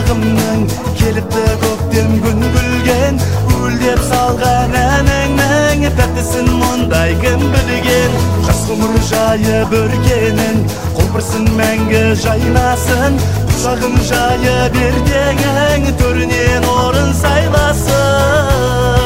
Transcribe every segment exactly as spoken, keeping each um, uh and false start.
Шырағымның келіпті көктем күн күлген, Үлдеп салған әніңнің тәттісін мұндай кім білген. Жас ғұмыр жайып өркенің, құлпырсын мәңгі жайнасын. Құшағын жайып ертеңің төрінен орын сайласын.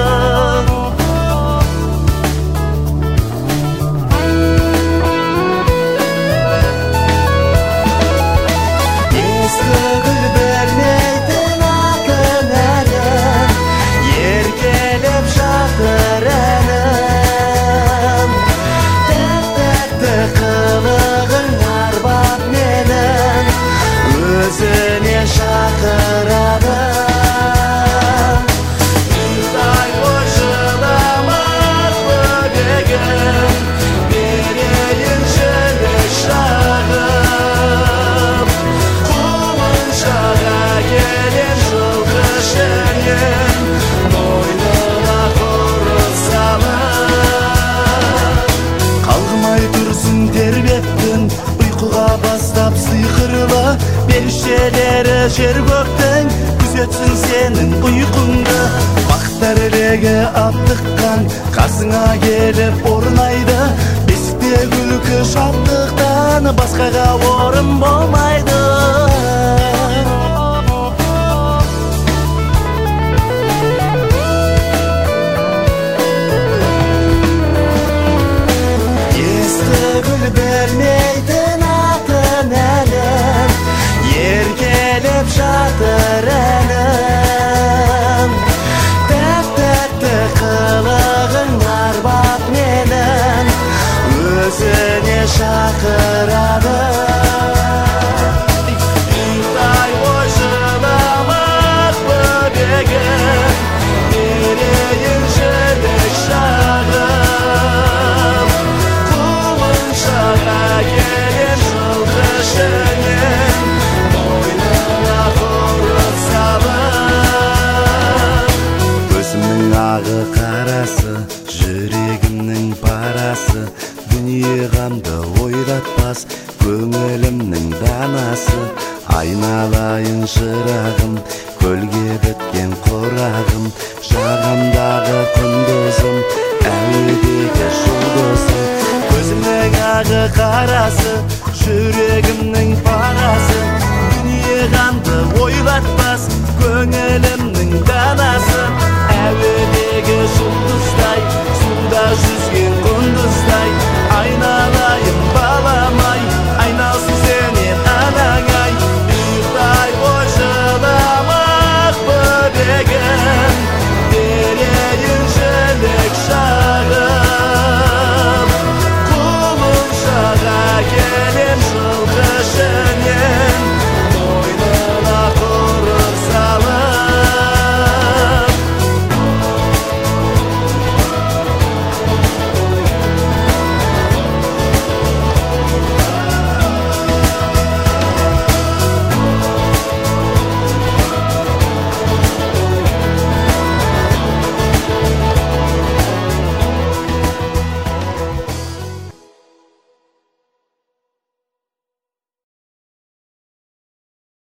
Періштелері жер көктің күзетсін сенің ұйқыңды. Бақтар легі аптыққан қасыңа келіп орнайды. Бесікте күлкі шаттықтан басқаға орын болмайды. Есті гүл бермейтін атын әлім, еркелеп жатыр әнім. Тәп-тәтті қылығың арбап менің, өзіне шақырады. Иттай ой жыламақ бөбегім, берейін жілік шағым. Құлыншаға келем жылқы шөнен, мойнына құрық салып. Көзімнің ағы қарасы, жүрегімнің парасы, дүние ғамды ойратпас көңілімнің данасы. Айналайын шырағым, көлге біткен қорағым, жағамдағы күндізім, әуедегі жұлдызым.